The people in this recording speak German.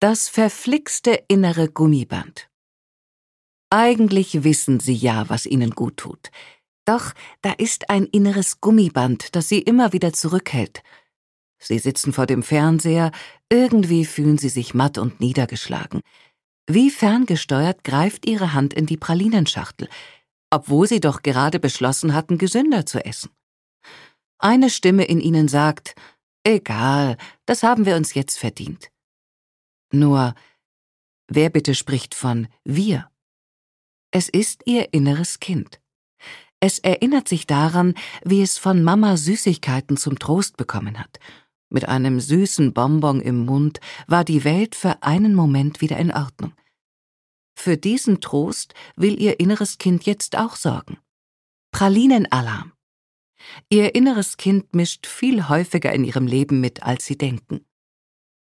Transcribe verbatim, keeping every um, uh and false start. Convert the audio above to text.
Das verflixte innere Gummiband. Eigentlich wissen Sie ja, was Ihnen gut tut. Doch da ist ein inneres Gummiband, das Sie immer wieder zurückhält. Sie sitzen vor dem Fernseher, irgendwie fühlen Sie sich matt und niedergeschlagen. Wie ferngesteuert greift Ihre Hand in die Pralinenschachtel, obwohl Sie doch gerade beschlossen hatten, gesünder zu essen. Eine Stimme in Ihnen sagt, egal, das haben wir uns jetzt verdient. Nur, wer bitte spricht von wir? Es ist Ihr inneres Kind. Es erinnert sich daran, wie es von Mama Süßigkeiten zum Trost bekommen hat. Mit einem süßen Bonbon im Mund war die Welt für einen Moment wieder in Ordnung. Für diesen Trost will Ihr inneres Kind jetzt auch sorgen. Pralinenalarm. Ihr inneres Kind mischt viel häufiger in Ihrem Leben mit, als Sie denken.